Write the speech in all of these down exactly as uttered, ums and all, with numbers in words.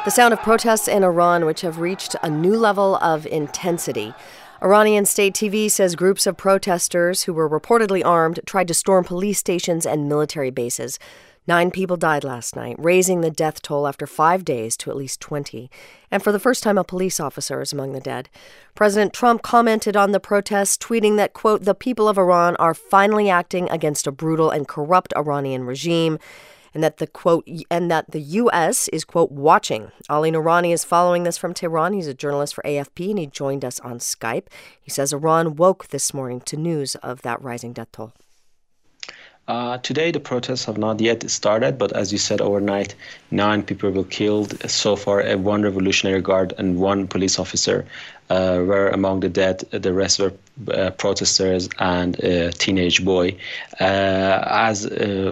The sound of protests in Iran, which have reached a new level of intensity. Iranian state T V says groups of protesters who were reportedly armed tried to storm police stations and military bases. Nine people died last night, raising the death toll after five days to at least twenty. And for the first time, a police officer is among the dead. President Trump commented on the protests, tweeting that, quote, the people of Iran are finally acting against a brutal and corrupt Iranian regime. And that the quote, and that the U S is, quote, watching. Ali Nourani is following this from Tehran. He's a journalist for A F P, and he joined us on Skype. He says Iran woke this morning to news of that rising death toll. Uh, today, the protests have not yet started, but as you said, overnight, nine people were killed. So far, uh, one Revolutionary Guard and one police officer uh, were among the dead. The rest were uh, protesters and a teenage boy. Uh, as uh,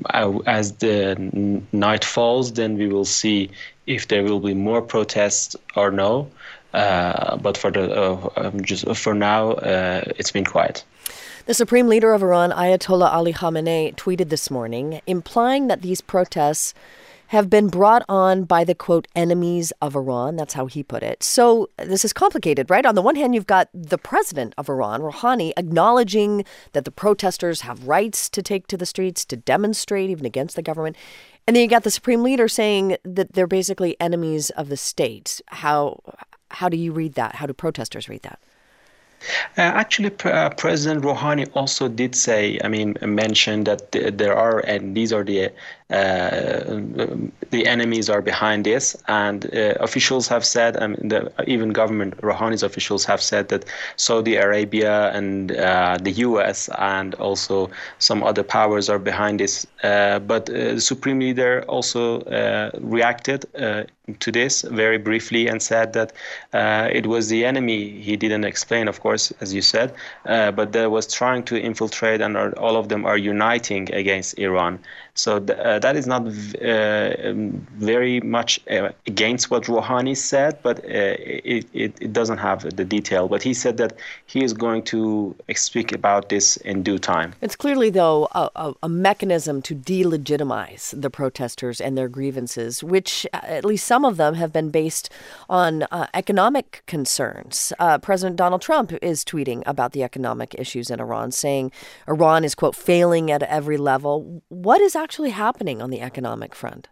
as the night falls, then we will see if there will be more protests or no. Uh, but for the uh, um, just for now, uh, it's been quiet. The supreme leader of Iran, Ayatollah Ali Khamenei, tweeted this morning, implying that these protests have been brought on by the, quote, enemies of Iran. That's how he put it. So this is complicated, right? On the one hand, you've got the president of Iran, Rouhani, acknowledging that the protesters have rights to take to the streets, to demonstrate even against the government. And then you got the supreme leader saying that they're basically enemies of the state. How, how do you read that? How do protesters read that? Uh, actually, uh, President Rouhani also did say, I mean, mention that th- there are, and these are the uh, the enemies are behind this, and uh, officials have said, um, the, even government, Rouhani's officials have said that Saudi Arabia and uh, the U S and also some other powers are behind this. Uh, but uh, the Supreme Leader also uh, reacted uh, to this very briefly and said that uh, it was the enemy. He didn't explain, of course, as you said, uh, but that was trying to infiltrate, and are, all of them are uniting against Iran. So th- uh, that is not v- uh, very much uh, against what Rouhani said, but uh, it, it, it doesn't have the detail. But he said that he is going to speak about this in due time. It's clearly, though, a, a, a mechanism to delegitimize the protesters and their grievances, which uh, at least some of them have been based on uh, economic concerns. Uh, President Donald Trump is tweeting about the economic issues in Iran, saying Iran is, quote, failing at every level. What is actually happening on the economic front?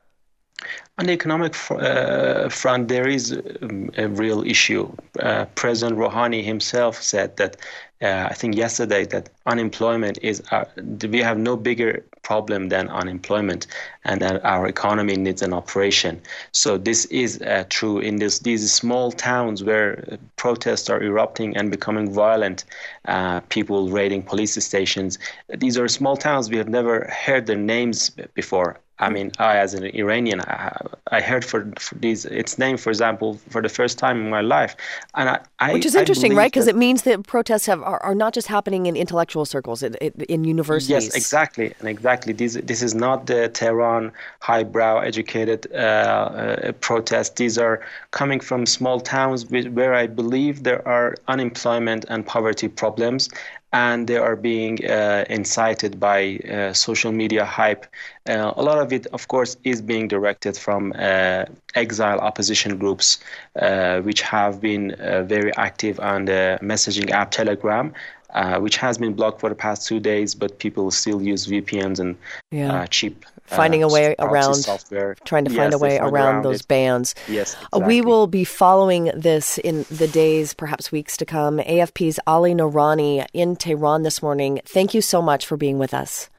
On the economic fr- uh, front, there is um, a real issue. Uh, President Rouhani himself said that, uh, I think yesterday, that unemployment is, our, we have no bigger problem than unemployment, and that our economy needs an operation. So this is uh, true in this, these small towns where protests are erupting and becoming violent, uh, people raiding police stations. These are small towns. We have never heard their names before. I mean, I, as an Iranian, I, I heard for, for these, its name, for example, for the first time in my life. and I, I Which is interesting, right? Because it means that protests have are, are not just happening in intellectual circles, in, in universities. Yes, exactly. And exactly. This, this is not the Tehran highbrow educated uh, uh, protests. These are coming from small towns where I believe there are unemployment and poverty problems. And they are being uh, incited by uh, social media hype. Uh, a lot of it, of course, is being directed from uh, exile opposition groups, uh, which have been uh, very active on the messaging app Telegram, uh, which has been blocked for the past two days, but people still use V P Ns and yeah. uh, cheap Finding uh, a way around, software. trying to yes, find a way around, around those it. bans. Yes, Uh, exactly. we will be following this in the days, perhaps weeks to come. A F P's Ali Nourani in Tehran this morning. Thank you so much for being with us.